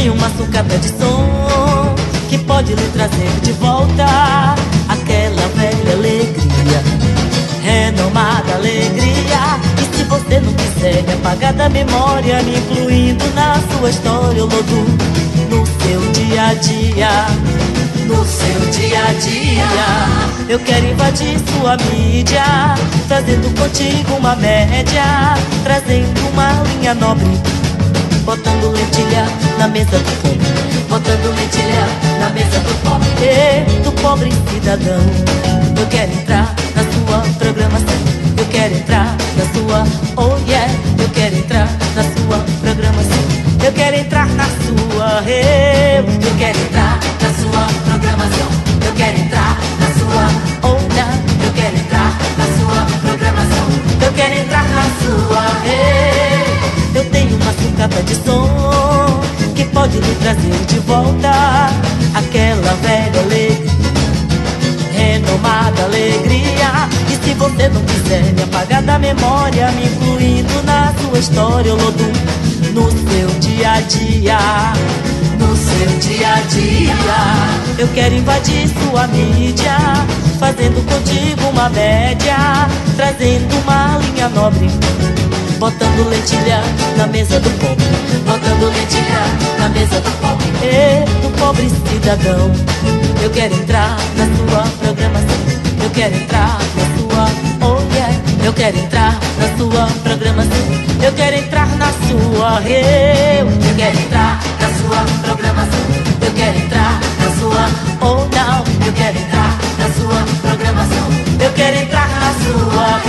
tenho uma sucata de som que pode lhe trazer de volta aquela velha alegria, renomada alegria. E se você não quiser me apagar da memória, me incluindo na sua história, eu lodo no seu dia a dia, no seu dia a dia. Eu quero invadir sua mídia, trazendo contigo uma média, trazendo uma linha nobre, botando lentilha na mesa do pobre, botando lentilha na mesa do pobre, e do pobre cidadão. Eu quero entrar na sua programação, eu quero entrar na sua, oh yeah. Eu quero entrar na sua programação, eu quero entrar na sua, eu quero entrar na sua programação, eu quero entrar na sua, oh yeah. Eu quero entrar na sua programação, eu quero entrar na sua, eu tenho uma sucata de som que pode lhe trazer de volta aquela velha alegria, renomada alegria. E se você não quiser me apagar da memória, me incluindo na sua história, eu lodo no seu dia a dia, no seu dia a dia. Eu quero invadir sua mídia, fazendo contigo uma média, trazendo uma linha nobre, botando lentilha na mesa do pobre, botando lentilha na mesa do pobre, e do pobre cidadão. Eu quero entrar na sua programação, eu quero entrar na sua, oh yeah. Eu quero entrar na sua programação, eu quero entrar na sua, eu quero entrar na sua programação, eu quero entrar na sua, oh não. Eu quero entrar na sua programação, eu quero entrar na sua,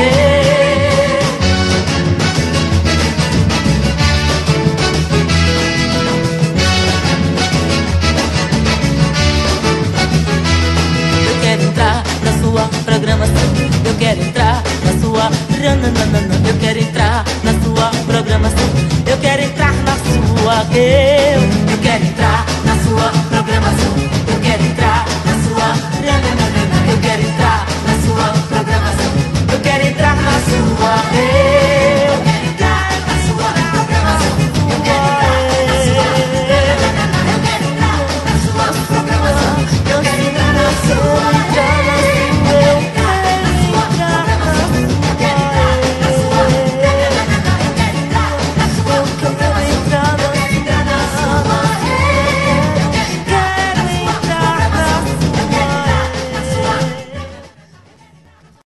eu quero entrar na sua programação, eu quero entrar na sua, eu quero entrar na sua programação, eu quero entrar na sua, eu quero entrar na sua programação, eu quero entrar na sua, eu quero entrar na sua programação, eu quero entrar na sua.